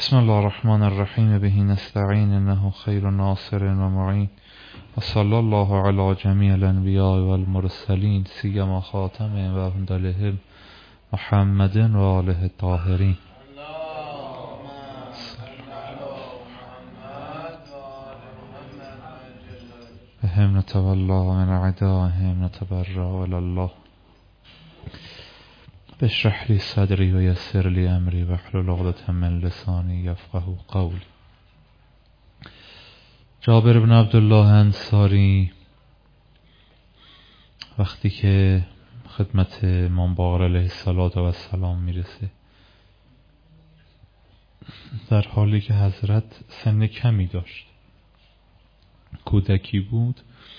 بسم الله الرحمن الرحیم به نستعین انه خیر ناصر و معین و صلی الله علی جمیع الانبیاء والمرسلین سیما خاتم و افضلهم محمد و آله الطاهرین. بهم نتولا من اعدائهم نتبرأ الی الله. اشرح لی صدری و یسر لی امری واحلل عقدة من لسانی یفقهوا قولی. جابر بن عبدالله انصاری وقتی که خدمت امام باقر علیه السلام میرسه، در حالی که حضرت سن کمی داشت، کودکی بود،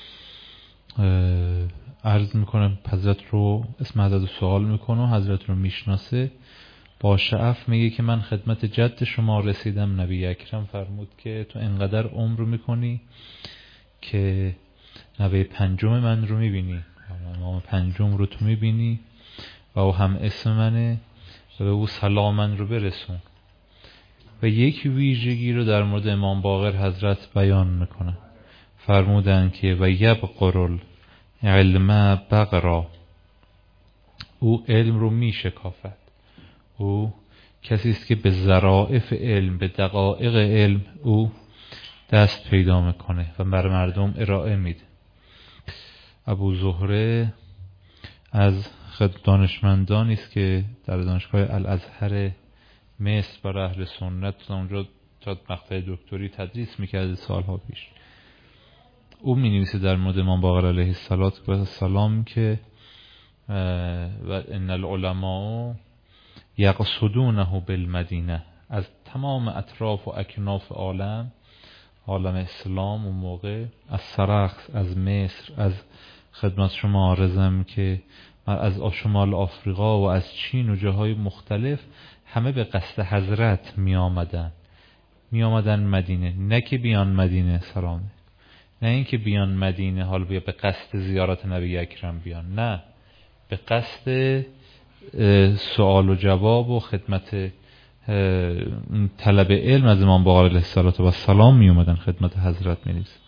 عرض میکنه حضرت رو، اسم حضرت رو سوال میکنه، حضرت رو میشناسه، با شعف میگه که من خدمت جد شما رسیدم. نبی اکرم فرمود که تو انقدر عمر میکنی که نوه پنجم من رو میبینی، امام پنجم رو تو میبینی و او هم اسم منه و به او سلام من رو برسون. و یک ویژگی رو در مورد امام باقر حضرت بیان میکنه، فرمودن که و یبقر علم بقرا، او علم رو میشکافد، او کسی است که به ظرائف علم، به دقایق علم او دست پیدا میکنه و بر مردم ارائه میده. ابو زهره از دانشمندانی است که در دانشگاه الازهر مصر برای اهل سنت اونجا تا مقطع دکتری تدریس میکرده سالها پیش. او می نویسه در مورد امام باقر علیه السلام که و ان العلماء یقصدونه بالمدینه، از تمام اطراف و اکناف عالم اسلام اون موقع، از سرخس، از مصر، از خدمت شما عرضم که از شمال آفریقا و از چین و جاهای مختلف، همه به قصد حضرت می آمدن مدینه. نه که بیان مدینه سلامه، نه این که بیان مدینه حال بیا به قصد زیارت نبی اکرم بیان، نه، به قصد سوال و جواب و خدمت طلب علم از امام باقر علیه السلام می اومدن خدمت حضرت می رسید.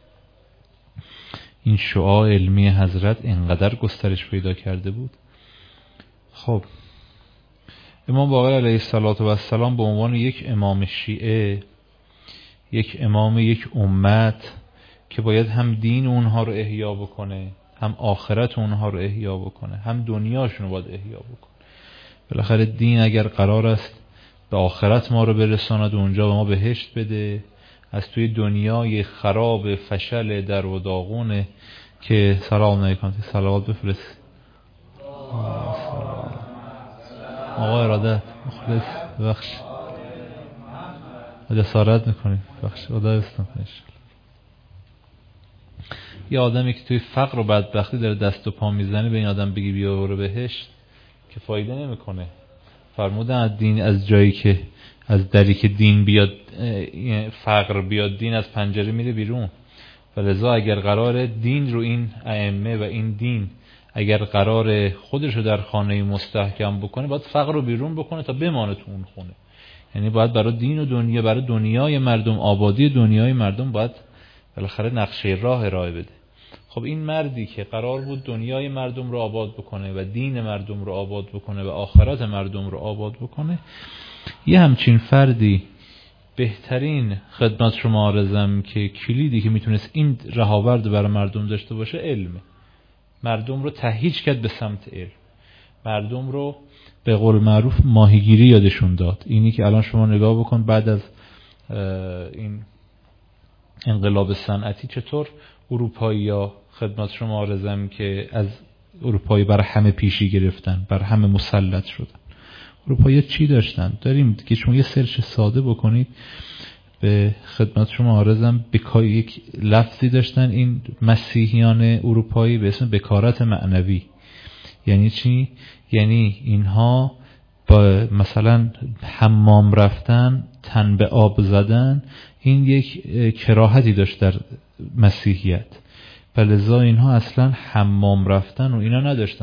این شعاع علمی حضرت انقدر گسترش پیدا کرده بود. خب امام باقر علیه السلام به عنوان یک امام شیعه، یک امام یک امت که باید هم دین اونها رو احیا بکنه، هم آخرت اونها رو احیا بکنه، هم دنیاشون رو باید احیا بکنه. بالاخره دین اگر قرار است به آخرت ما رو برساند و اونجا به ما بهشت بده، از توی دنیای خراب فشل در و داغونه که سلام علیکم صلوات بفرست آقا ارادت مخلص بخش جسارت میکنیم بخش خدا استان کنش. یه آدمی که توی فقر و بدبختی داره دست و پا میزنه به این آدم بگی بیا برو بهشت که فایده نمیکنه. فرمودن از دین، از جایی که از دری که دین بیاد فقر بیاد، دین از پنجره میره بیرون. ولذا اگر قرار دین رو این ائمه و این دین اگر قرار خودشو در خانه مستحکم بکنه، باید فقر رو بیرون بکنه تا بمانه تو اون خونه. یعنی باید برای دین و دنیا، برای دنیای مردم، آبادی دنیای مردم باید بالاخره نقشه راه ارائه بده. خب این مردی که قرار بود دنیای مردم رو آباد بکنه و دین مردم رو آباد بکنه و آخرت مردم رو آباد بکنه، یه همچین فردی بهترین خدمت شما عرضم که کلیدی که میتونست این رهاورد برای مردم داشته باشه علمه. مردم رو تهییج کرد به سمت علم، مردم رو به قول معروف ماهیگیری یادشون داد. اینی که الان شما نگاه بکن بعد از این انقلاب صنعتی چطور اروپایی‌ها خدمت شما عرضم که از اروپایی بر همه پیشی گرفتن، بر همه مسلط شدن. اروپایی‌ها چی داشتن؟ داریم که شما یه سرچ ساده بکنید به خدمت شما عرضم یک لفظی داشتن این مسیحیان اروپایی به اسم بکارت معنوی. یعنی چی؟ یعنی اینها با مثلا حمام رفتن، تن به آب زدن، این یک کراهتی داشت در مسیحیت. فلذا اینها اصلا حمام رفتن و اینا نداشتن.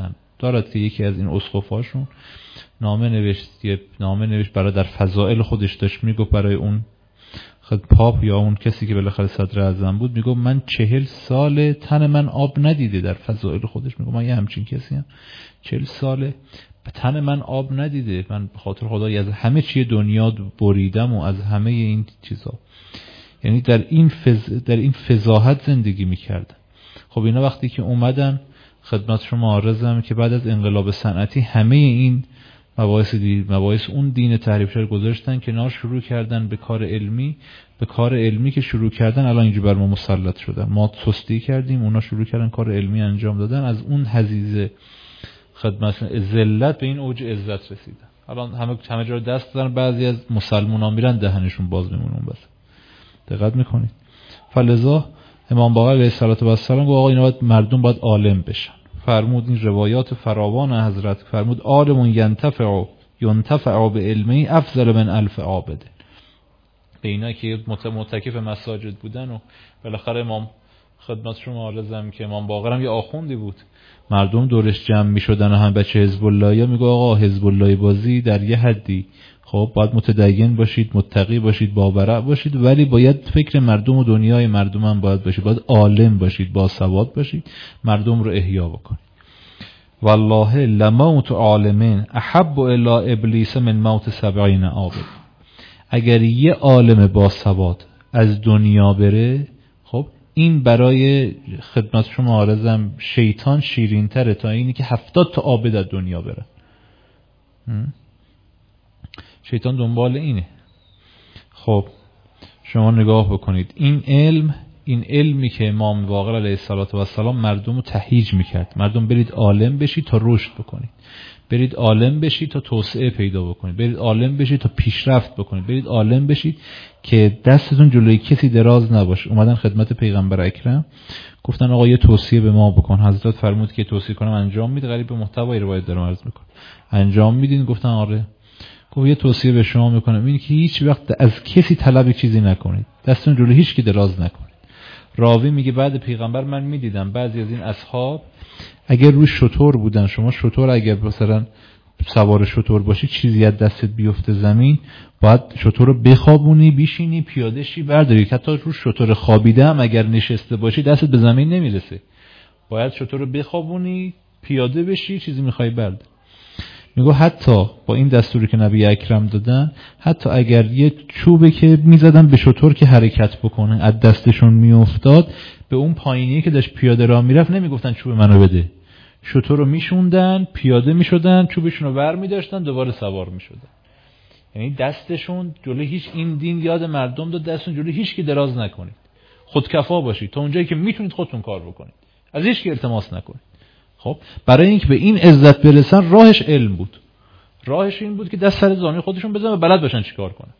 دارد که یکی از این اسقف‌هاشون نامه نوشت برای در فضائل خودش داشت میگفت برای اون پاپ یا اون کسی که بالاخره صدر اعظم بود، میگفت من 40 سال تن من آب ندیده. در فضائل خودش میگفت من یه همچین کسی هم 40 ساله تن من آب ندیده، من به خاطر خدای از همه چی دنیا بریدم و از همه این چیزا. یعنی در این فضاحت زندگی میکردن. خب اینا وقتی که اومدن خدمت شما عرضم که بعد از انقلاب صنعتی همه این مباحث اون دین تحریف شده گذاشتن کنار، شروع کردن به کار علمی که شروع کردن الان اینجا بر ما مسلط شدن. ما سستی کردیم، اونا شروع کردن کار علمی انجام دادن، از اون حضیض خدمت ذلت به این اوج عزت رسیدن. الان همه جا دست دارن، بعضی از مسلمانان میرن دهنشون باز میمونه اون بس. دقت میکنید؟ فلذا امام باقر علیه السلام گفت آقا اینا مردم باید عالم بشن. فرمود این روایات فراوان حضرت فرمود عالم ینتفع به علمی افضل من 1000 عابد. به اینا که معتکف مساجد بودن و بالاخره امام خدمت شما عرضم که امام باقر هم یه آخوندی بود، مردم دورش جمع میشدن و هم بچه حزب اللهیا میگه آقا حزب الله بازی در یه حدی، خب باید متدین باشید، متقی باشید، باورع باشید، ولی باید فکر مردم و دنیای مردم هم باید باشید، عالم باشید، با سواد باشید، مردم رو احیا بکنید. والله لموت عالمین احب الی ابلیس من موت 70 عابد. اگر یه عالم با سواد از دنیا بره، خب این برای خدمت شما عرضم شیطان شیرین تره تا اینی که 70 تا عابد از دنیا بره. شیطان دنبال اینه. خب شما نگاه بکنید این علمی که امام باقر علیه السلام مردم رو تهییج میکرد، مردم برید عالم بشید تا رشد بکنید، برید عالم بشید تا توسعه پیدا بکنید، برید عالم بشید تا پیشرفت بکنید، برید عالم بشید که دستتون جلوی کسی دراز نباشه. اومدن خدمت پیغمبر اکرم گفتن آقا یه توصیه به ما بکن. حضرت فرمود که توصیه کنم انجام میده. غریب به محتوای روایت دارم عرض میکنم. انجام میدین؟ گفتن آره. گفت یه توصیه به شما میکنم، این که هیچ وقت از کسی طلب چیزی نکنید، دستتون جلوی هیچ کی دراز نکنید. راوی میگه بعد پیغمبر من میدیدم بعضی از این اصحاب اگر روی شتر بودن، شما شتر اگر مثلا سوار شتر باشی چیزی از دستت بیفته زمین، باید شتر رو بخوابونی، بیشینی، پیاده شی، برداری. حتی رو شتر خوابیده هم اگر نشسته باشی دستت به زمین نمیرسه، باید شتر رو بخوابونی، پیاده بشی، چیزی میخوای برداری. میگه حتی با این دستوری که نبی اکرم دادن، حتی اگر یه چوبه که میزدن به شتر که حرکت بکنه از دستشون میافتاد، به اون پایینی که داشت پیاده راه میرفت نمیگفتن چوب منو بده، شتر رو میشوندن، پیاده میشدن، چوبشون رو ور میداشتن، دوباره سوار میشدن. یعنی دستشون جلوی هیچ، این دین یاد مردم داد دستشون جلوی هیچ کی دراز نکنید، خودکفا باشید، تا اونجایی که میتونید خودتون کار بکنید، از هیچ کی التماس نکنید. خب برای اینکه به این عزت برسن راهش علم بود، راهش این بود که دست سر زانوی خودشون بزنن و بلد باشن چیکار کنن.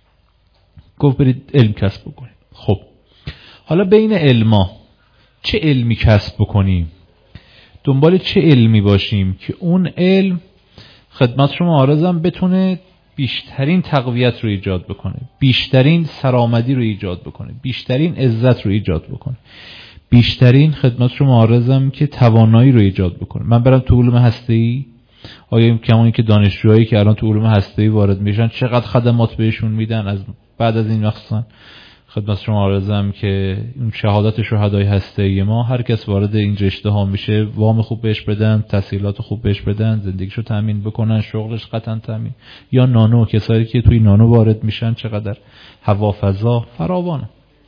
گفت برید علم کسب بکنید. خب حالا بین علما چه علمی کسب بکنیم، دنبال چه علمی باشیم که اون علم خدمت شما عرضم بتونه بیشترین تقویت رو ایجاد بکنه، بیشترین سرآمدی رو ایجاد بکنه، بیشترین عزت رو ایجاد بکنه، بیشترین خدمت شما عرضم که توانایی رو ایجاد بکنه. من برم تو علوم هسته‌ای، آیا کمانی که دانشجوهایی که الان تو علوم هسته‌ای وارد میشن چقدر خدمات بهشون میدن، از بعد از این مخصوصا خدمت شما عرضم که اون شهادت شهدای هسته‌ای ما، هر کس وارد این رشته ها میشه وام خوب بهش بدن، تسهیلات خوب بهش بدن، زندگیشو تامین بکنن، شغلش قطعا تامین. یا نانو، کسایی که توی نانو وارد میشن چقدر هوافضا فراوانه.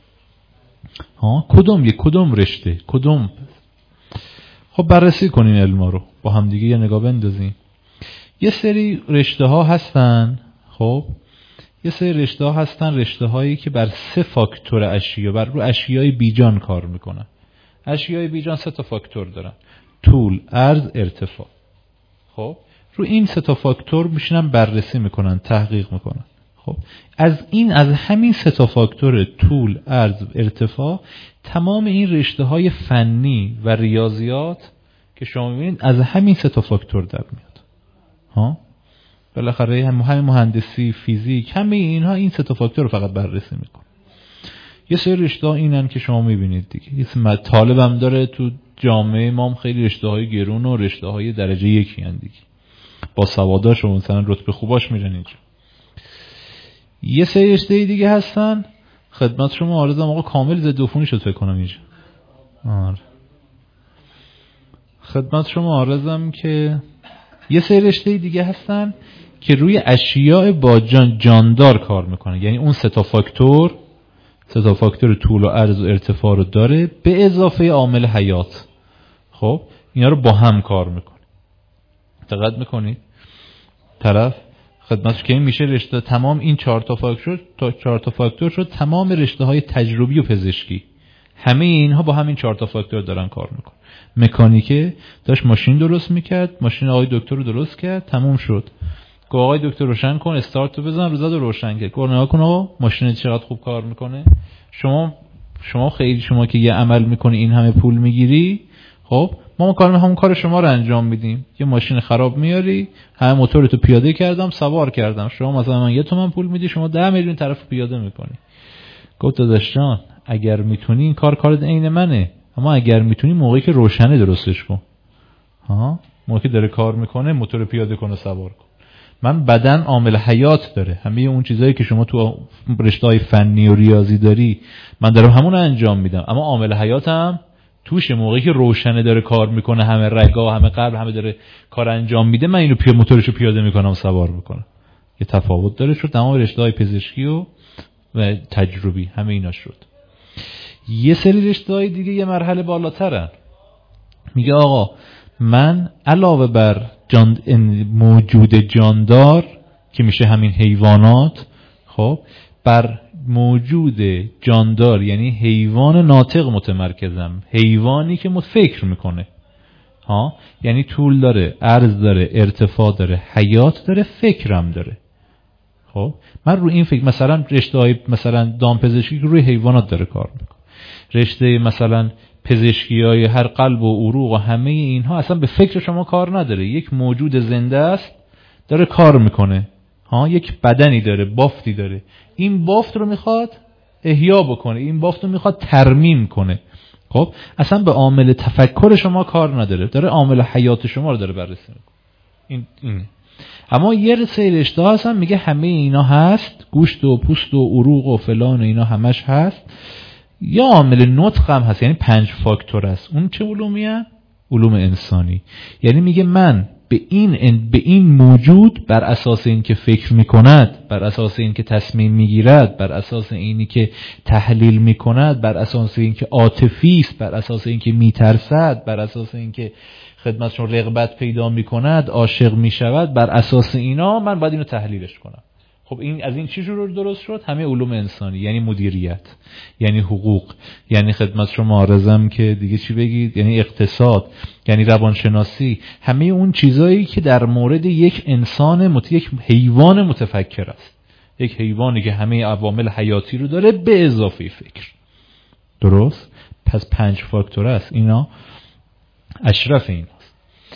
کدوم رشته، کدوم؟ خب بررسی کنین علما رو با هم دیگه یه نگاه بندازین. یه سری رشته ها هستن، خب یه سری رشته ها هستن، رشته هایی که بر 3 فاکتور اشیا، بر رو اشیای بیجان کار میکنن. اشیای بیجان 3 تا فاکتور دارن: طول، عرض، ارتفاع. خب رو این 3 تا فاکتور میشینن بررسی میکنن، تحقیق میکنن. خب از همین 3 تا فاکتور طول، عرض، ارتفاع، تمام این رشته های فنی و ریاضیات که شما میبینید از همین 3 تا فاکتور در میاد. بالاخره همین مهندسی، فیزیک، همه اینها این 3 تا فاکتور رو فقط بررسی میکنه. یه سری رشته ها اینن که شما میبینید دیگه. یه طالبم داره تو جامعه ما هم خیلی رشته‌های گرون و رشته‌های درجه یکی هستند دیگه، با سواداش و مثلا رتبه خوباش میرن اینجا. یه سری رشته دیگه هستن خدمت شما عرضم آقا کامل ضد عفونی شد فکر کنم اینجا. آره خدمت شما عرضم که یه سری رشته دیگه هستن که روی اشیاء با جاندار کار میکنه، یعنی اون سه تا فاکتور طول و عرض و ارتفاع رو داره به اضافه عامل حیات. خب اینا رو با هم کار میکنه. دقت میکنید طرف خدمتش که این میشه رشته تمام این 4 تا فاکتور شد تمام رشته‌های تجربی و پزشکی، همه اینها با همین 4 تا فاکتور دارن کار میکنن. مکانیکه داشت ماشین درست میکرد، ماشین آقای دکتر رو درست کرد، تموم شد. گفت آقای دکتر روشن کن، استارت رو بزن، رو زد و روشن کرد. گفت نگاه کن آقا ماشین چقدر خوب کار میکنه. شما که یه عمل میکنی این همه پول میگیری، خب ما همون کار شما رو انجام میدیم. یه ماشین خراب میاری، همه موتورتو پیاده کردم، سوار کردم، شما مثلا من 1 تومن پول میدی، شما 10 میلیون طرف پیاده میکنی. گفت داداش جان اگر میتونی این کار عین منه، اما اگر میتونی موقعی که روشنه درستش کن. موقعی که داره کار میکنه موتور پیاده کن و سوار کن. من بدن عامل حیات داره، همه اون چیزایی که شما تو رشته‌های فنی و ریاضی داری من دارم همون انجام میدم، اما عامل حیاتم توش موقعی که روشنه داره کار میکنه، همه رگا همه قلب همه داره کار انجام میده، من اینو موتورشو پیاده میکنم سوار میکنم. یه تفاوت داره. شد تمام رشته‌های پزشکی و تجربی همه اینا شد. یه سری رشته‌های دیگه یه مرحله بالاترن. میگه آقا من علاوه بر موجود جاندار که میشه همین حیوانات، خب بر موجود جاندار یعنی حیوان ناطق متمرکزم، حیوانی که فکر میکنه، یعنی طول داره، عرض داره، ارتفاع داره، حیات داره، فکرم داره. خب من رو این فکر مثلا رشته‌های مثلا دامپزشکی که روی حیوانات داره کار میکنه، رشته مثلا پزشکیای هر قلب و عروق و همه اینها اصلا به فکر شما کار نداره، یک موجود زنده است داره کار میکنه، یک بدنی داره، بافتی داره، این بافت رو میخواد احیا بکنه، این بافت رو میخواد ترمیم کنه. خب اصلا به عامل تفکر شما کار نداره، داره عامل حیات شما رو داره بررسی میکنه. اینه. اما یه سری رشته ها هستن میگه همه اینا هست، گوشت و پوست و عروق و فلان و اینا همش هست. یا عامل نطق هم هست، یعنی 5 فاکتور است. اون چه علومی هست؟ علوم انسانی. یعنی میگه من به این موجود بر اساس این که فکر میکند، بر اساس این که تصمیم میگیرد، بر اساس اینی که تحلیل میکند، بر اساس این که عاطفی است، بر اساس این که میترسد، بر اساس این که خدمتشون رغبت پیدا میکند، عاشق میشود، بر اساس اینا من باید اینو تحلیلش کنم. خب این از این چی جور درست شد؟ همه علوم انسانی، یعنی مدیریت، یعنی حقوق، یعنی خدمت شما عرضم که دیگه چی بگید، یعنی اقتصاد، یعنی روانشناسی، همه اون چیزایی که در مورد یک انسان یک حیوان متفکر است، یک حیوانی که همه عوامل حیاتی رو داره به اضافه فکر. درست؟ پس 5 فاکتور است، اینا اشرف این است.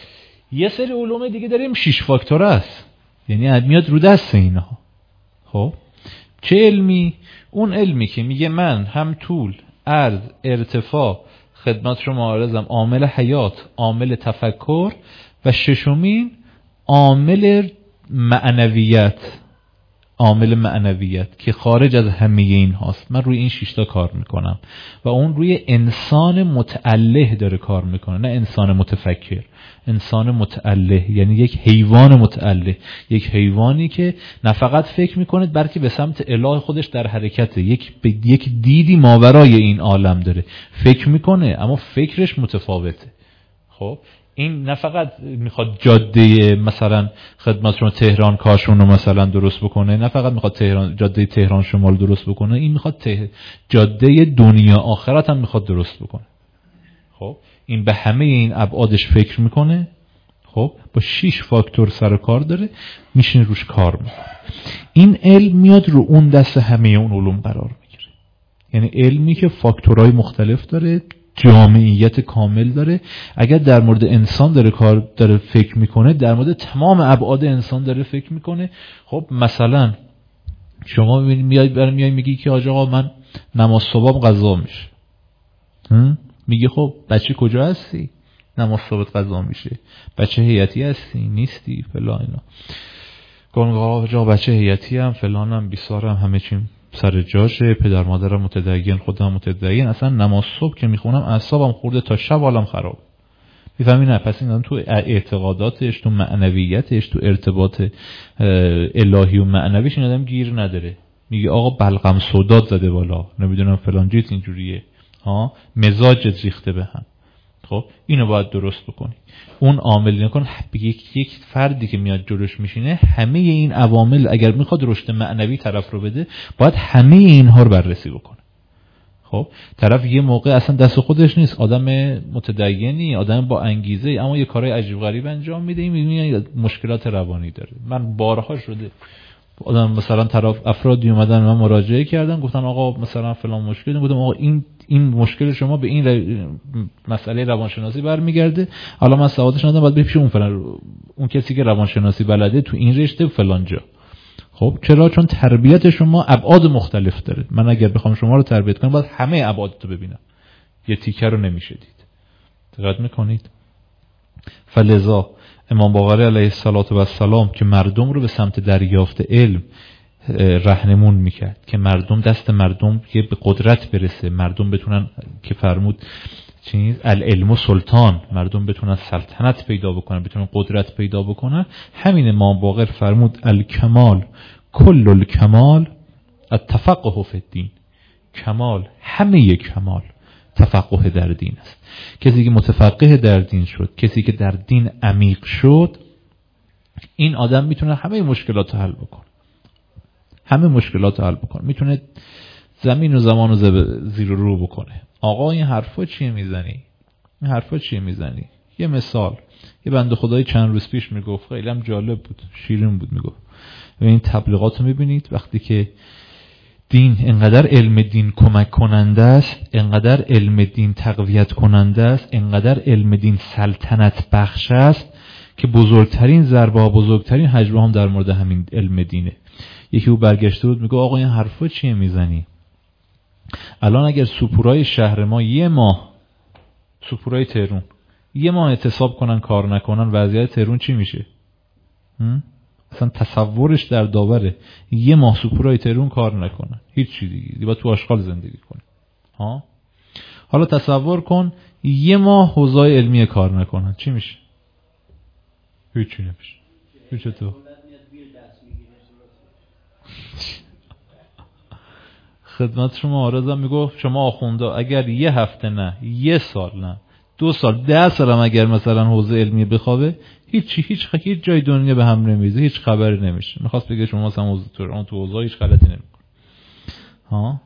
یه سری علوم دیگه داریم 6 فاکتور است، یعنی میاد رو دست اینها. خب چه علمی؟ اون علمی که میگه من هم طول، عرض، ارتفاع، خدمت شما عرضم عامل حیات، عامل تفکر و ششمین عامل معنویت که خارج از همه این هاست. من روی این 6 تا کار میکنم و اون روی انسان متعله داره کار میکنه، نه انسان متفکر. انسان متعله یعنی یک حیوان متعله، یک حیوانی که نه فقط فکر میکنه بلکه به سمت اله خودش در حرکته، یک دیدی ماورای این عالم داره، فکر میکنه اما فکرش متفاوته. خب این نه فقط میخواد جاده مثلا خدمت شما تهران کاشون رو مثلا درست بکنه، نه فقط میخواد جاده تهران شمال درست بکنه، این میخواد جاده دنیا آخرت هم میخواد درست بکنه. خب این به همه این ابعادش فکر میکنه. خب با 6 فاکتور سر و کار داره، میشینه روش کار میکنه. این علم میاد رو اون دست همه اون علوم قرار میگیره، یعنی علمی که فاکتورهای مختلف داره، جامعیت کامل داره. اگر در مورد انسان داره فکر میکنه، در مورد تمام ابعاد انسان داره فکر میکنه. خب مثلا شما میای میگی که آقا من نماز صبح قضا میشه، میگه خب بچه کجا هستی؟ نماز صبح قضا میشه. بچه هیئتی هستی؟ نیستی؟ فلان اینا. گفتم آقا جا بچه هیئتی ام، فلانم، بیسارم، همه چیم سر جاشه، پدر مادرم متدین، خودم متدین، اصلا نماز صبح که میخونم اعصابم خورده تا شب حالم خراب. میفهمی نه؟ پس این تو اعتقاداتش، تو معنویتش، تو ارتباط الهی و معنویش این آدم گیر نداره. میگه آقا بلغم سوداد زده بالا، نمیدونم فلان جیت اینجوریه، ها مزاجت ریخته به هم. خب اینو باید درست بکنی. اون عامل نکن. یک فردی که میاد جلوش میشینه همه این عوامل اگر میخواد رشد معنوی طرف رو بده باید همه اینها رو بررسی بکنه. خب طرف یه موقع اصلا دست خودش نیست، آدم متدینی، آدم با انگیزه، اما یه کارهای عجیب غریب انجام میده، میبینی مشکلات روانی داره. من بارها شده آدم مثلا طرف افرادی اومدن من مراجعه کردن گفتن آقا مثلا فلان مشکل، گفتم آقا این مشکل شما به این مسئله روانشناسی برمیگرده، حالا من سوادش ندارم، باید بپیش اون کسی که روانشناسی بلده تو این رشته فلان جا. خب چرا؟ چون تربیت شما ابعاد مختلف داره. من اگر بخوام شما رو تربیت کنم باید همه ابعاد رو ببینم، یه تیکه رو نمیشه دید. دقت میکنید؟ فلذا امام باقری علیه السلام که مردم رو به سمت دریافت علم راهنمون میکرد که مردم دست مردم به قدرت برسه، مردم بتونن که فرمود العلم سلطان، مردم بتونن سلطنت پیدا بکنن، بتونن قدرت پیدا بکنن. همین امام باقر فرمود الکمال کل الکمال التفقه فی الدین. کمال، همه کمال تفقه در دین است. کسی که متفقه در دین شد، کسی که در دین عمیق شد، این آدم میتونه همه مشکلات رو حل بکنه. همه مشکلات رو حل بکنه. میتونه زمین و زمان رو زیر و رو بکنه. آقا این حرفا چیه میزنی؟ این حرفا چیه میزنی؟ یه مثال، یه بنده خدای چند روز پیش میگفت، خیلی هم جالب بود، شیرین بود، میگفت این تبلیغات رو میبینید وقتی که دین انقدر علم دین کمک کننده است، انقدر علم دین تقویت کننده است، انقدر علم دین سلطنت بخش است که بزرگترین ضربه ها، بزرگترین حجمه هم در مورد همین علم دینه. یکی او برگشته بود میگه آقا این حرفا چیه میزنی؟ الان اگر سپورای شهر ما یه ماه، سپورای تهران یه ماه اعتصاب کنن، کار نکنن، وضعیت تهران چی میشه؟ اصلا تصورش در داوره. یه ماه سپورای تهران کار نکنن، هیچ چی دیگه باید تو آشغال زندگی کنه. ها حالا تصور کن یه ماه حوزه علمی کار نکنن، چی میشه؟ هیچ نمیشه. هیچ تو خدمت شما عرضم میگفت شما آخونده اگر یه هفته نه، یه سال نه، 2 سال، 10 سال هم اگر مثلا حوزه علمی بخوابه، هیچ جای دنیا به هم نمیزه، هیچ خبری نمیشه. میخواست بگه شما مثلا تو حوزه هیچ غلطی نمیکنه. ها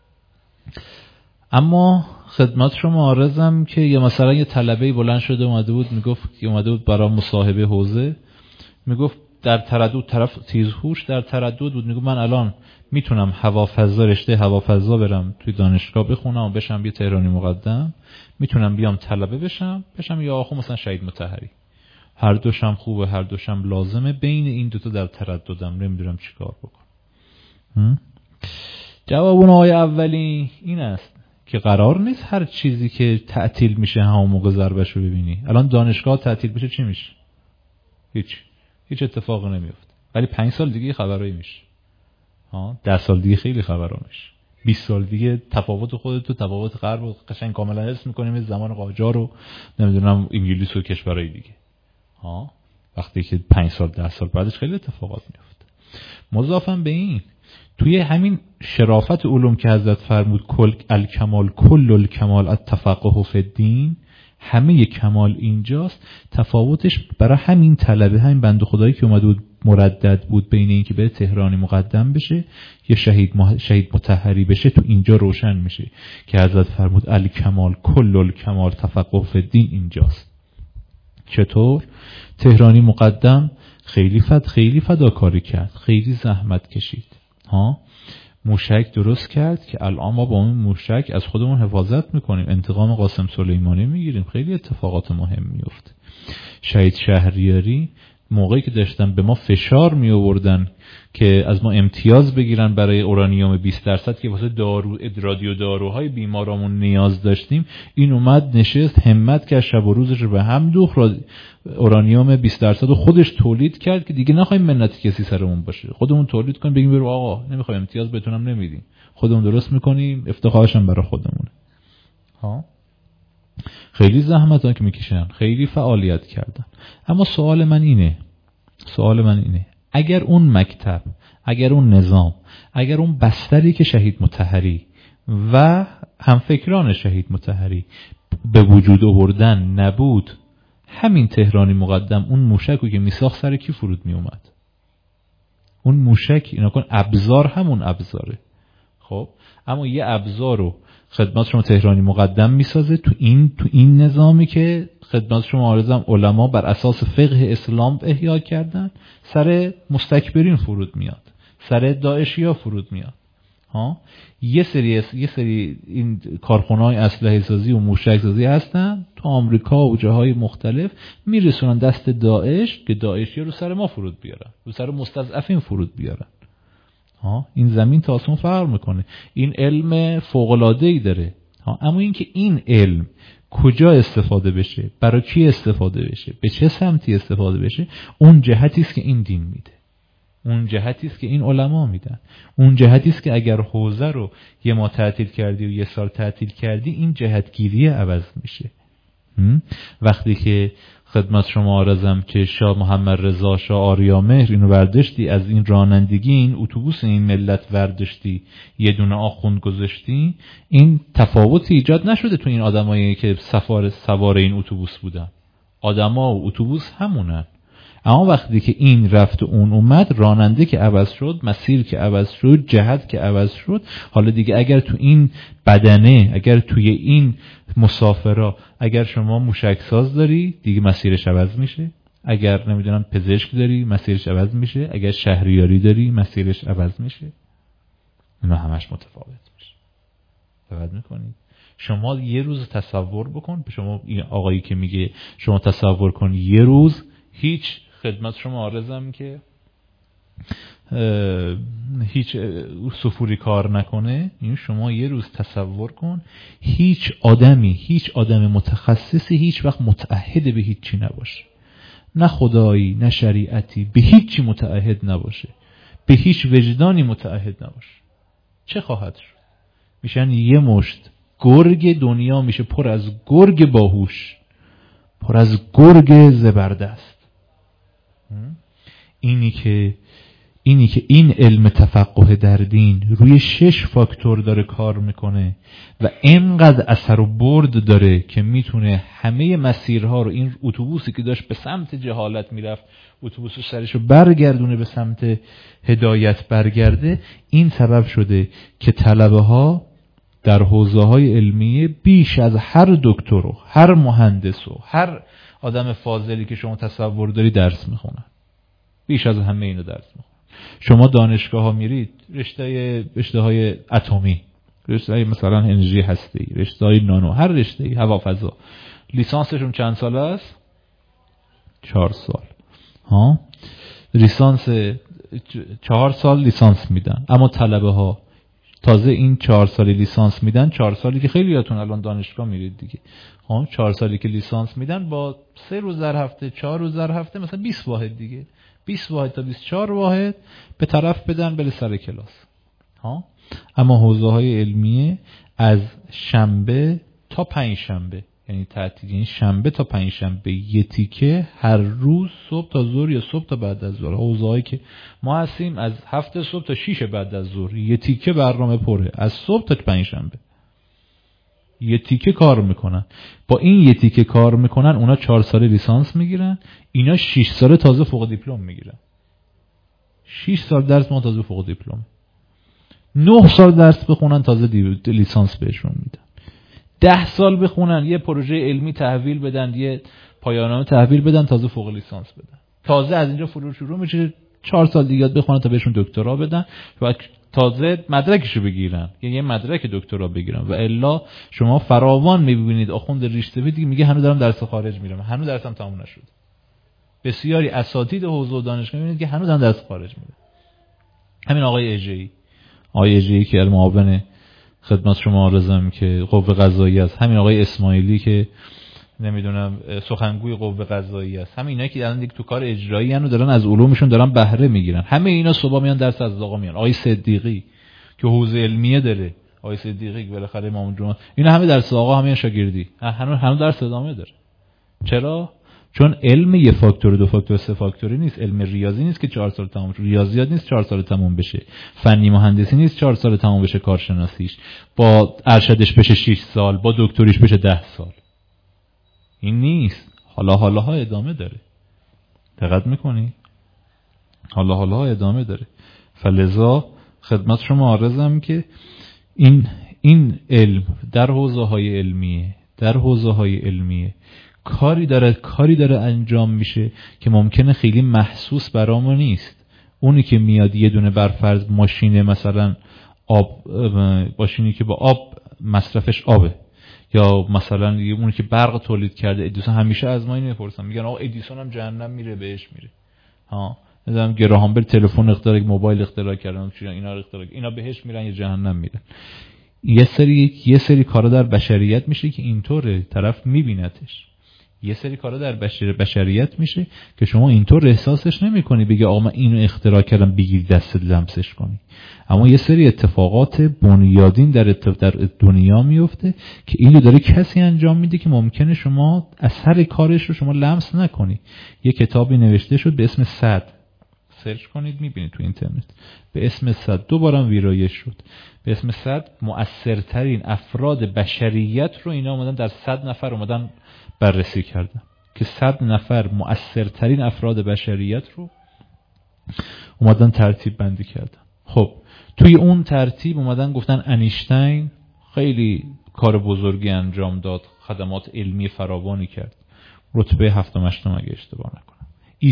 اما خدمت شما عرضم که یه مثلا یه طلبه‌ای بلند شده اومده بود میگفت که اومده بود برای مصاحبه حوزه، میگفت در تردد، طرف تیزهوش در تردد بود، میگفت من الان میتونم هوافضا، رشته هوافضا برم توی دانشگاه بخونم و بشم یه تهرانی مقدم، میتونم بیام طلبه بشم یا آخو مثلا شهید مطهری. هر دوشم خوبه، هر دوشم لازمه، بین این دوتا در ترددم، نمیدونم چی کار بکنم. جواب اون آیه اولی این است که قرار نیست هر چیزی که تعطیل میشه همون موقع ضربش رو ببینی. الان دانشگاه تعطیل بشه چی میشه؟ هیچ اتفاقی نمیفته. ولی 5 سال دیگه خبرایی میشه. 10 سال دیگه خیلی خبرا میشه. 20 سال دیگه تفاوت خودت و تفاوت غرب رو قشنگ کاملا حس می‌کنیم، از زمان قاجار و نمیدونم انگلیس و کشورهای دیگه. وقتی که 5 سال 10 سال بعدش خیلی اتفاقات میفته. مضافاً به این توی همین شرافت علوم که حضرت فرمود کل الکمال کل الکمال التفقه فی الدین، همه کمال اینجاست. تفاوتش برای همین طلبه، همین بنده خدایی که اومده بود مردد بود بین این که به تهرانی مقدم بشه یا شهید مطهری بشه، تو اینجا روشن میشه که حضرت فرمود الکمال کل الکمال تفقه فی الدین اینجاست. چطور؟ تهرانی مقدم خیلی فداکاری کرد، خیلی زحمت کشید، موشک درست کرد که الان ما با اون موشک از خودمون حفاظت میکنیم، انتقام قاسم سلیمانی میگیریم، خیلی اتفاقات مهم میفته. شهید شهریاری موقعی که داشتن به ما فشار می آوردن که از ما امتیاز بگیرن برای اورانیوم 20% که واسه رادیو داروهای بیمارامون نیاز داشتیم، این اومد نشست همت کرد شب و روزش رو به هم دوخت، اورانیوم 20% رو خودش تولید کرد که دیگه نخوایم منت کسی سرمون باشه، خودمون تولید کنیم بگیم برو آقا نمیخوایم امتیاز بهتونم نمیدیم، خودمون درست میکنیم، افتخارش هم برای خودمونه. ها خیلی زحمت ها که میکشن، خیلی فعالیت کردن. اما سوال من اینه اگر اون مکتب، اگر اون نظام، اگر اون بستری که شهید مطهری و همفکران شهید مطهری به وجود آوردن نبود، همین تهرانی مقدم اون موشک که میساخت سر کی فرود میومد؟ اون موشک اینا کن ابزار همون ابزاره. خب اما یه ابزار رو خدمت شما تهرانی مقدم میسازه تو این نظامی که خدمت شما عارضم علما بر اساس فقه اسلام احیا کردن، سر مستکبرین فرود میاد، سر داعشیا فرود میاد. ها یه سری این کارخونه‌های اسلحه سازی و موشک سازی هستن تو آمریکا و جاهای مختلف، میرسونن دست داعش که داعشیا رو سر ما فرود بیارن، رو سر مستضعفین فرود بیارن. این زمین تا آسمون فرق میکنه. این علم فوق‌العاده‌ای داره. اما اینکه این علم کجا استفاده بشه، برای کی استفاده بشه، به چه سمتی استفاده بشه، اون جهتی است که این دین میده، اون جهتی است که این علما میدن، اون جهتی است که اگر حوزه رو یه ماه تعطیل کردی و یه سال تعطیل کردی، این جهتگیری عوض میشه. وقتی که خدمت شما عرضم که شاه محمد رضا شاه آریامهر اینو برداشتی، از این رانندگی این اتوبوس این ملت برداشتی، یه دونه آخوند گذاشتی، این تفاوتی ایجاد نشده تو این آدمایی که سوار این اتوبوس بودن. آدما و اتوبوس همونن. اما وقتی که این رفت و اون اومد، راننده که عوض شد، مسیر که عوض شد، جهت که عوض شد، حالا دیگه اگر تو این بدنه، اگر توی این مسافرا، اگر شما موشک ساز داری دیگه مسیرش عوض میشه، اگر نمیدونم پزشک داری مسیرش عوض میشه، اگر شهریاری داری مسیرش عوض میشه. اینا همش متفاوت میشه. توجه میکنید؟ شما یه روز تصور بکن، به شما این آقایی که میگه شما تصور کن یه روز هیچ خدمت شما عارضم که هیچ سفوری کار نکنه، این شما یه روز تصور کن هیچ آدم متخصصی هیچ وقت متعهد به هیچی نباشه، نه خدایی نه شریعتی، به هیچی متعهد نباشه، به هیچ وجدانی متعهد نباشه. چه خواهد شد؟ میشن یه مشت گرگ دنیا، میشه پر از گرگ باهوش، پر از گرگ زبردست. اینی که این علم تفقه در دین روی 6 فاکتور داره کار میکنه و اینقدر اثر و برد داره که میتونه همه مسیرها رو، این اتوبوسی که داشت به سمت جهالت میرفت، اتوبوس سرشو برگردونه به سمت هدایت برگرده. این سبب شده که طلبه ها در حوزه های علمیه بیش از هر دکتر و هر مهندس و هر آدم فاضلی که شما تصور داری درس میخونن، بیش از همه اینو درس میخونن. شما دانشگاه ها میرید، رشته های اتمی، رشته های مثلا انرژی هسته‌ای، رشته های نانو، هر رشته هوا فضا، لیسانسشون چند سال است؟ 4 سال. لیسانس 4 سال لیسانس میدن. اما طلبه ها تازه این 4 سالی لیسانس میدن، 4 سالی که خیلی هاتون الان دانشگاه میرید دیگه، 4 سالی که لیسانس میدن با 3 روز در هفته، 4 روز در هفته، مثلا 20 واحد دیگه، 20 واحد تا 24 واحد به طرف بدن بله سر کلاس. اما حوزه های علمیه از شنبه تا 5 شنبه، یعنی تعطیل، یعنی شنبه تا 5 شنبه یه تیکه هر روز صبح تا ظهر یا صبح تا بعد از ظهر. حوزه‌ای که ما هستیم از 7 صبح تا 6 بعد از ظهر یه تیکه برنامه پره، از صبح تا 5 شنبه یه تیکه کار میکنن. با این یه تیکه کار میکنن اونا 4 سال لیسانس میگیرن، اینا 6 سال تازه فوق دیپلم میگیرن. 6 سال درس ما تازه فوق دیپلم، 9 سال درس بخونن تازه لیسانس بهشون میدن، 10 سال بخونن یه پروژه علمی تحویل بدن، یه پایان‌نامه تحویل بدن تازه فوق لیسانس بدن. تازه از اینجا فرو شروع میشه 4 سال دیگه بخونن تا بهشون دکترا بدن و تازه مدرکشو بگیرن، یعنی یه مدرک دکترا بگیرن. و الا شما فراوان میبینید آخوند ریش‌سفید دیگه میگه هنوز دارم درس خارج میرم، هنوز درسم تموم نشد. بسیاری اساتید حوزه و دانشگاه میبینید که هنوز هم دست خارج میده. همین آقای اژه‌ای که معاون خدمت شما عرضم که قوه قضاییه است، همین آقای اسماعیلی که نمیدونم سخنگوی قوه قضاییه است، همین اینا که الان دیگه تو کار اجرایی ان و دارن از علومشون دارن بهره میگیرن، همه اینا صبح میان درس از آقا میان. آقای صدیقی که حوزه علمیه داره، آقای صدیقی که بالاخره امام جمعه، اینا همه درس آقا، همین شاگردی، هنوز درس ادامه داره. چرا؟ چون علم یه فاکتور، دو فاکتور، سه فاکتوری نیست. علم ریاضی نیست که 4 سال تموم بشه، ریاضیات نیست 4 سال تموم بشه، فنی مهندسی نیست 4 سال تموم بشه کارشناسیش، با ارشدش بشه 6 سال، با دکتریش بشه 10 سال. این نیست. حالا ادامه داره. دقت میکنی؟ حالا ادامه داره. فلذا خدمت شما عرضم که این علم در حوزه‌های علمیه کاری داره انجام میشه که ممکنه خیلی محسوس برامون نیست. اونی که میاد یه دونه برفرض ماشین مثلا ماشینی که با آب مصرفش آبه، یا مثلا اونی که برق تولید کرده ادیسون، همیشه از ما اینو میپرسن، میگن آقا ادیسون هم جهنم میره بهش میره؟ مثلا گراهام بل تلفن اختراع، موبایل اختراع کردن، اینا بهش میرن یا جهنم میرن؟ یه سری کارا در بشریت میشه که اینطوره، طرف میبینتش. یه سری کارا در بشریت میشه که شما اینطور احساسش نمی‌کنی، بگی آقا من اینو اختراع کردم بگیر دستت لمسش کنی. اما یه سری اتفاقات بنیادین در دنیا میفته که اینو داره کسی انجام میده که ممکنه شما اثر کارش رو شما لمس نکنی. یه کتابی نوشته شد به اسم صد، سرچ کنید میبینید تو اینترنت، به اسم صد، دوبارم ویرایش شد. به اسم صد مؤثرترین افراد بشریت رو اینا اومدن در 100 نفر اومدن بررسی کردن که 100 نفر مؤثرترین افراد بشریت رو اومدن ترتیب بندی کردن. خب توی اون ترتیب اومدن گفتن انیشتین خیلی کار بزرگی انجام داد، خدمات علمی فراوانی کرد، رتبه 7 و 8 اگه اشتباه نکنم.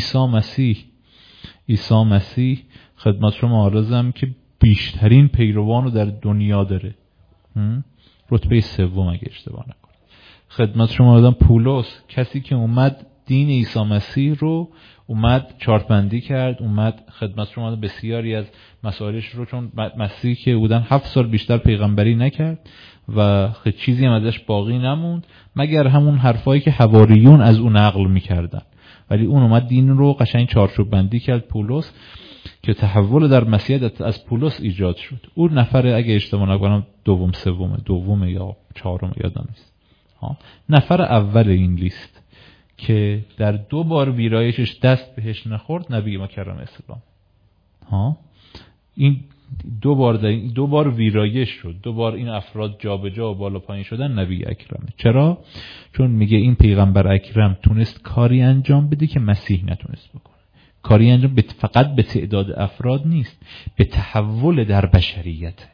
عیسی مسیح خدمت شما عرضم که بیشترین پیروان رو در دنیا داره، رتبه 3 اگه اشتباه نکنم. خدمت شما عرضم پولس، کسی که اومد دین عیسی مسیح رو اومد چارت بندی کرد، اومد خدمت شما بسیاری از مسائلش رو، چون مسیح که بودن 7 سال بیشتر پیغمبری نکرد و چیزی هم ازش باقی نموند مگر همون حرفایی که حواریون از اون نقل میکردن، ولی اون اومد دین رو قشنگ چارچوب بندی کرد پولس، که تحول در مسیحیت از پولس ایجاد شد. اون نفر اگه اشتباه نکنم دوم یا چهارم یادم نیست، نفر اول این لیست که در 2 بار ویرایشش دست بهش نخورد نبی مکرم اسلام. این 2 بار ویرایش شد، 2 بار این افراد جابجا و بالا پایین شدن نبی اکرمه. چرا؟ چون میگه این پیغمبر اکرم تونست کاری انجام بده که مسیح نتونست بکنه. کاری انجام فقط به تعداد افراد نیست، به تحول در بشریت.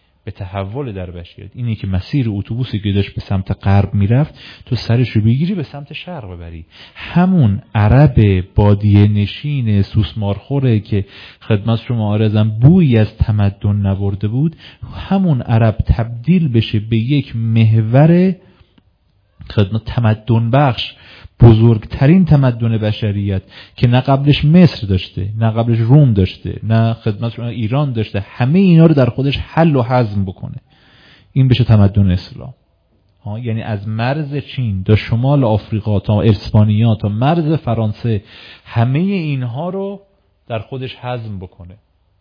اینی که مسیر اتوبوسی که داشت به سمت غرب میرفت تو سرش رو بگیری به سمت شرق ببری. همون عرب بادیه نشین سوسمارخوره که خدمت شما عرضم بویی از تمدن نبرده بود، همون عرب تبدیل بشه به یک محور خدمت تمدن بخش، بزرگترین تمدن بشریت که نه قبلش مصر داشته، نه قبلش روم داشته، نه خدمت ایران داشته، همه اینا رو در خودش حل و هضم بکنه، این بشه تمدن اسلام. یعنی از مرز چین تا شمال آفریقا تا اسپانیا تا مرز فرانسه، همه اینها رو در خودش هضم بکنه،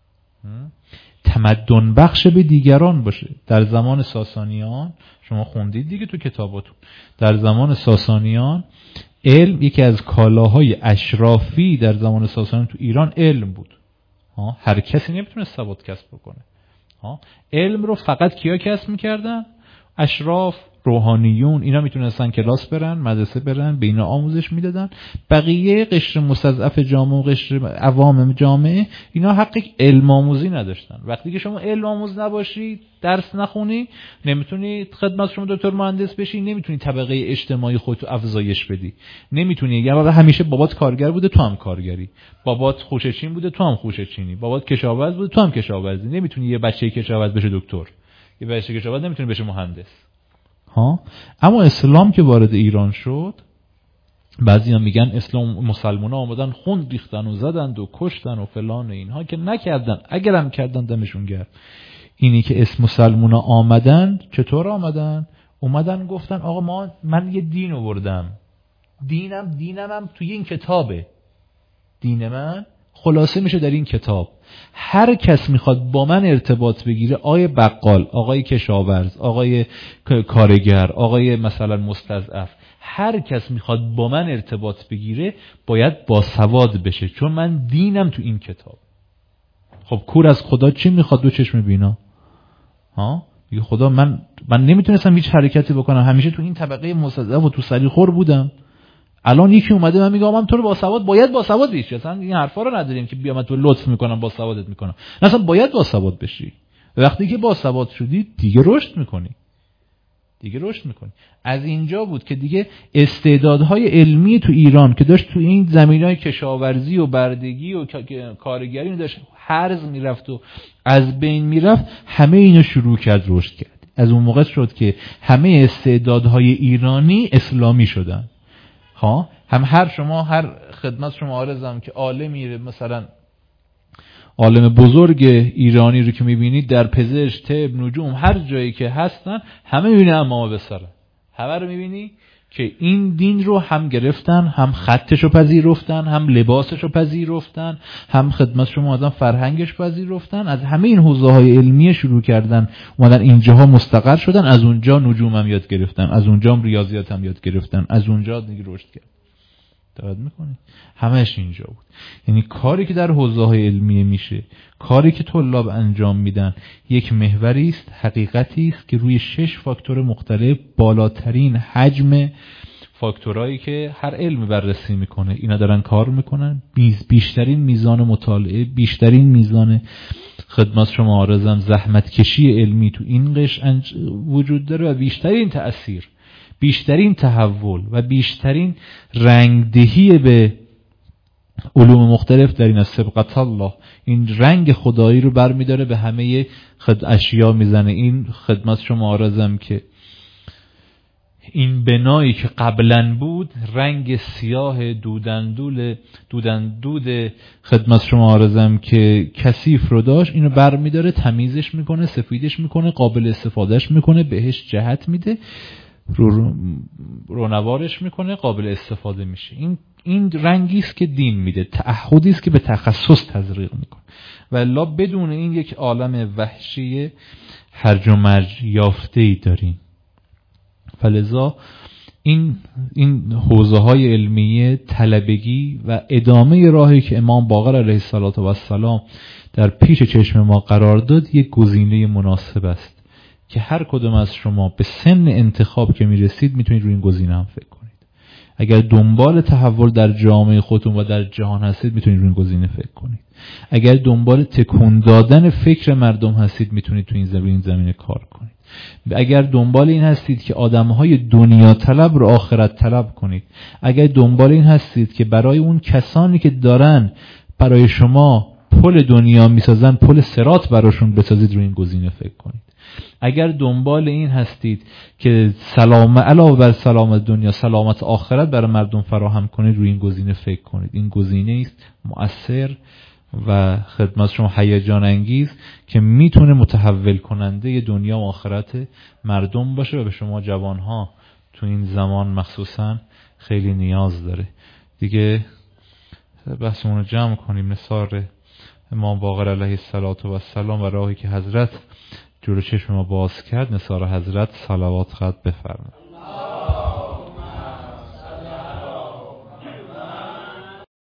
تمدن بخش به دیگران باشه. در زمان ساسانیان شما خوندید دیگه تو کتاباتون، در زمان ساسانیان علم یکی از کالاهای اشرافی در زمان ساسانیان تو ایران علم بود. هر کسی نمیتونه سواد کسب بکنه. علم رو فقط کیا کسب میکردن؟ اشراف، روحانیون، اینا میتونستن کلاس برن، مدرسه برن، به اینا آموزش میدادن. بقیه قشر مستضعف جامعه و قشر عوام جامعه اینا حق علم آموزی نداشتن. وقتی که شما علم آموز نباشی، درس نخونی، نمیتونی خدمت شما دکتر مهندس بشی، نمیتونی طبقه اجتماعی خودتو افزایش بدی، نمیتونی. یعنی همیشه بابات کارگر بوده تو هم کارگری، بابات خوشچین بوده تو هم خوشچینی، بابات کشاورز بوده تو هم کشاورزی. نمیتونی یه بچه کشاورز بشه دکتر، یه بچه کشاورز نمیتونه بشه مهندس. اما اسلام که وارد ایران شد، بعضیا میگن اسلام مسلمونا آمدن خون ریختن و زدند و کشتن و فلان و اینها، که نکردن، اگرم کردن دمشون گرم. اینی که اسم مسلمونا آمدن، چطور آمدن؟ اومدن گفتن آقا من یه دین آوردم، دینم هم توی این کتابه، دین من خلاصه میشه در این کتاب. هر کس میخواد با من ارتباط بگیره، آقای بقال، آقای کشاورز، آقای کارگر، آقای مثلا مستضعف، هر کس میخواد با من ارتباط بگیره باید باسواد بشه، چون من دینم تو این کتاب. خب کور از خدا چی میخواد؟ دو چشم بینا. میگه خدا من نمیتونستم هیچ حرکتی بکنم، همیشه تو این طبقه مستضعف و تو سریخور بودم. الان یکی اومده من میگه من تو رو باسواد، باید باسواد بشی. اصلا این حرفا رو نداریم که بیا من تو لطف میکنم باسوادت میکنم، اصلا باید باسواد بشی. وقتی که باسواد شدی دیگه رشد میکنی. از اینجا بود که دیگه استعدادهای علمی تو ایران که داشت تو این زمینهای کشاورزی و بردگی و کارگری داشت هرز میرفت و از بین میرفت، همه اینو شروع کرد رشد کرد. از اون موقع شد که همه استعدادهای ایرانی اسلامی شدن. هر خدمت شما عرضم که عالمی مثلا عالم بزرگ ایرانی رو که میبینید در پزشک، طب، نجوم، هر جایی که هستن همه میبینی امامه به سره، همه رو میبینی که این دین رو هم گرفتن، هم خطش رو پذیرفتن، هم لباسش رو پذیرفتن، هم خدمت شما آدم فرهنگش پذیرفتن. از همه این حوزه‌های علمی شروع کردن، اومدن اینجاها مستقر شدن، از اونجا نجوم هم یاد گرفتن، از اونجا هم ریاضیات هم یاد گرفتن، از اونجا دیگه رشد کردن. دقت میکنی؟ همش اینجا بود. یعنی کاری که در حوزه‌های علمیه میشه، کاری که طلاب انجام میدن، یک محوری است، حقیقتی است که روی 6 فاکتور مختلف، بالاترین حجم فاکتورایی که هر علم بررسی میکنه اینا دارن کار میکنن. بیشترین میزان مطالعه، بیشترین میزان خدمت شما عرضم زحمت کشی علمی تو این قشر وجود داره و بیشترین تأثیر، بیشترین تحول و بیشترین رنگدهی به علوم مختلف در این سبقت الله، این رنگ خدایی رو برمیداره به همه اشیا میزنه. این خدمت شما عرضم که این بنایی که قبلا بود رنگ سیاه دودندود خدمت شما عرضم که کثیف رو داشت، اینو برمیداره، تمیزش میکنه، سفیدش میکنه، قابل استفادهش میکنه، بهش جهت میده، رونوارش میکنه، قابل استفاده میشه. این رنگی است که دین میده، تعهدی است که به تخصص تزریق میکنه. و الا بدون این یک عالم وحشی هرج و مرج یافته‌ای داریم. فلذا این حوزه‌های علمیه، طلبگی و ادامه راهی که امام باقر علیه السلام در پیش چشم ما قرار داد یک گزینه مناسب است که هر کدوم از شما به سن انتخاب که میرسید میتونید روی این گزینه هم فکر کنید. اگر دنبال تحول در جامعه خودتون و در جهان هستید میتونید روی این گزینه فکر کنید. اگر دنبال تکون دادن فکر مردم هستید میتونید توی این زمینه کار کنید. اگر دنبال این هستید که آدمهای دنیا طلب رو آخرت طلب کنید، اگر دنبال این هستید که برای اون کسانی که دارن برای شما پل دنیا میسازن پل صراط براشون بسازید، روی این گزینه فکر کنید. اگر دنبال این هستید که علاوه بر سلامت دنیا سلامت آخرت برای مردم فراهم کنید، روی این گزینه فکر کنید. این گزینه است مؤثر و خدمت شما هیجان انگیز که میتونه متحول کننده دنیا و آخرت مردم باشه و به شما جوانها تو این زمان مخصوصا خیلی نیاز داره. دیگه بحثمون رو جمع کنیم. نثار امام باقر علیه السلام و راهی که حضرت جلو چشم ما باز کرد، نثار حضرت صلوات خط بفرمایید.